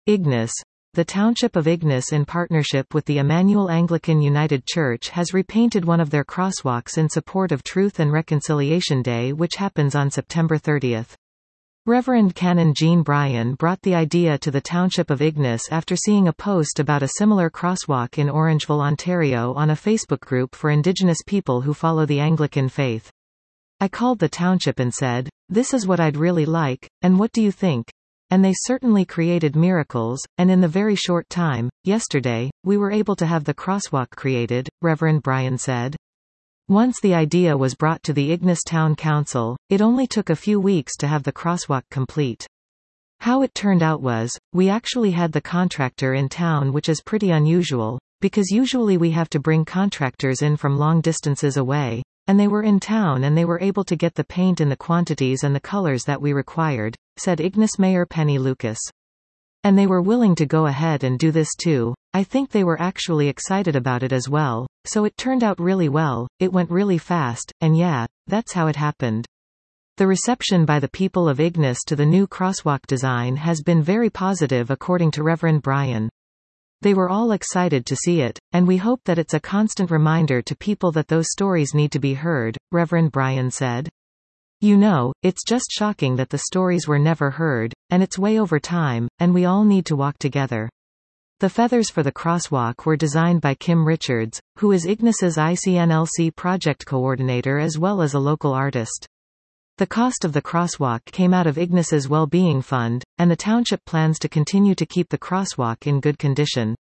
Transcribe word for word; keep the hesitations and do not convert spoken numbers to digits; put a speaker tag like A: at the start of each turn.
A: Ignis. The Township of Ignis, in partnership with the Emmanuel Anglican United Church, has repainted one of their crosswalks in support of Truth and Reconciliation Day, which happens on September thirtieth. Reverend Canon Jean Bryan brought the idea to the Township of Ignis after seeing a post about a similar crosswalk in Orangeville, Ontario on a Facebook group for Indigenous people who follow the Anglican faith. I called the township and said, "This is what I'd really like, and what do you think?" And they certainly created miracles, and in the very short time, yesterday, we were able to have the crosswalk created, Reverend Bryan said. Once the idea was brought to the Ignis Town Council, it only took a few weeks to have the crosswalk complete. How it turned out was, we actually had the contractor in town, which is pretty unusual, because usually we have to bring contractors in from long distances away, and they were in town and they were able to get the paint in the quantities and the colors that we required, said Ignis Mayor Penny Lucas. And they were willing to go ahead and do this too. I think they were actually excited about it as well, so it turned out really well, it went really fast, and yeah, that's how it happened. The reception by the people of Ignis to the new crosswalk design has been very positive, according to Reverend Bryan. They were all excited to see it, and we hope that it's a constant reminder to people that those stories need to be heard, Reverend Bryan said. You know, it's just shocking that the stories were never heard, and it's way over time, and we all need to walk together. The feathers for the crosswalk were designed by Kim Richards, who is Ignis's I C N L C project coordinator as well as a local artist. The cost of the crosswalk came out of Ignis's Well-Being Fund, and the township plans to continue to keep the crosswalk in good condition.